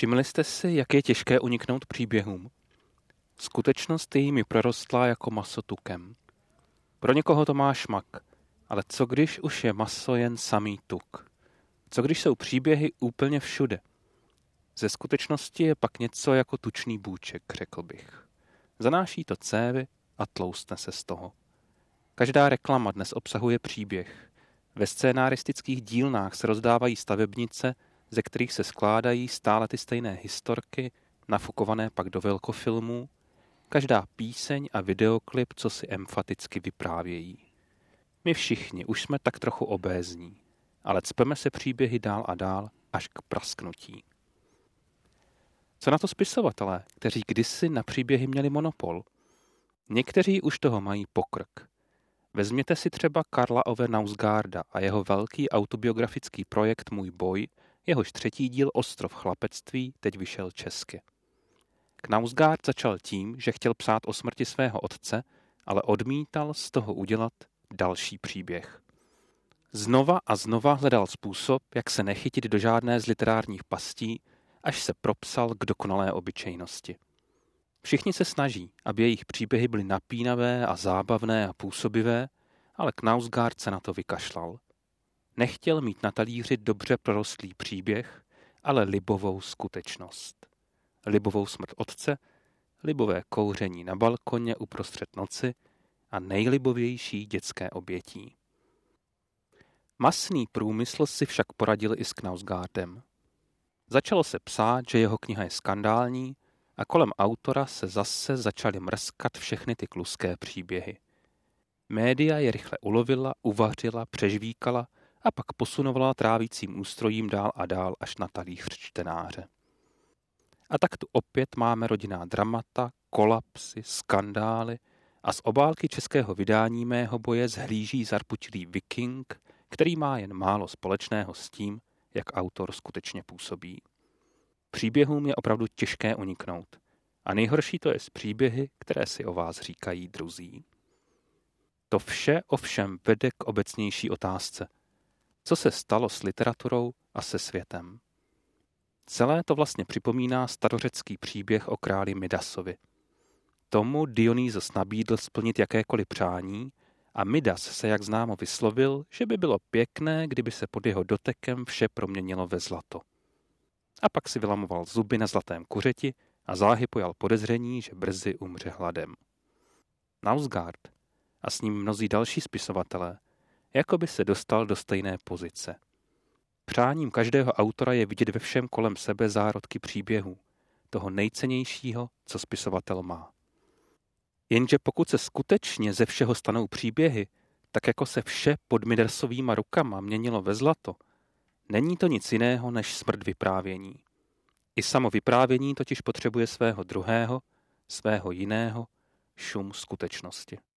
Všimli jste si, jak je těžké uniknout příběhům? Skutečnost je jimi prorostlá jako maso tukem. Pro někoho to má šmak, ale co když už je maso jen samý tuk? Co když jsou příběhy úplně všude? Ze skutečnosti je pak něco jako tučný bůček, řekl bych. Zanáší to cévy a tloustne se z toho. Každá reklama dnes obsahuje příběh. Ve scénaristických dílnách se rozdávají stavebnice, ze kterých se skládají stále ty stejné historky, nafukované pak do velkofilmů, každá píseň a videoklip, co si emfaticky vyprávějí. My všichni už jsme tak trochu obézní, ale cpeme se příběhy dál a dál až k prasknutí. Co na to spisovatelé, kteří kdysi na příběhy měli monopol? Někteří už toho mají pokrk. Vezměte si třeba Karla Ove Knausgaarda a jeho velký autobiografický projekt Můj boj, jehož 3. díl Ostrov chlapectví teď vyšel česky. Knausgaard začal tím, že chtěl psát o smrti svého otce, ale odmítal z toho udělat další příběh. Znova a znova hledal způsob, jak se nechytit do žádné z literárních pastí, až se propsal k dokonalé obyčejnosti. Všichni se snaží, aby jejich příběhy byly napínavé a zábavné a působivé, ale Knausgaard se na to vykašlal. Nechtěl mít na talíři dobře prorostlý příběh, ale libovou skutečnost. Libovou smrt otce, libové kouření na balkoně uprostřed noci a nejlibovější dětské obětí. Masný průmysl si však poradil i s Knausgaardem. Začalo se psát, že jeho kniha je skandální a kolem autora se zase začaly mrskat všechny ty kluské příběhy. Média je rychle ulovila, uvařila, přežvíkala a pak posunovala trávícím ústrojím dál a dál až na talíř čtenáře. A tak tu opět máme rodinná dramata, kolapsy, skandály a z obálky českého vydání Mého boje zhlíží zarputilý viking, který má jen málo společného s tím, jak autor skutečně působí. Příběhům je opravdu těžké uniknout. A nejhorší to je s příběhy, které si o vás říkají druzí. To vše ovšem vede k obecnější otázce. Co se stalo s literaturou a se světem? Celé to vlastně připomíná starořecký příběh o králi Midasovi. Tomu Dionýzos nabídl splnit jakékoliv přání a Midas se jak známo vyslovil, že by bylo pěkné, kdyby se pod jeho dotekem vše proměnilo ve zlato. A pak si vylamoval zuby na zlatém kuřeti a záhy pojal podezření, že brzy umře hladem. Knausgaard a s ním mnozí další spisovatelé jako by se dostal do stejné pozice. Přáním každého autora je vidět ve všem kolem sebe zárodky příběhů, toho nejcennějšího, co spisovatel má. Jenže pokud se skutečně ze všeho stanou příběhy, tak jako se vše pod Midersovýma rukama měnilo ve zlato, není to nic jiného než smrt vyprávění. I samo vyprávění totiž potřebuje svého druhého, svého jiného, šum skutečnosti.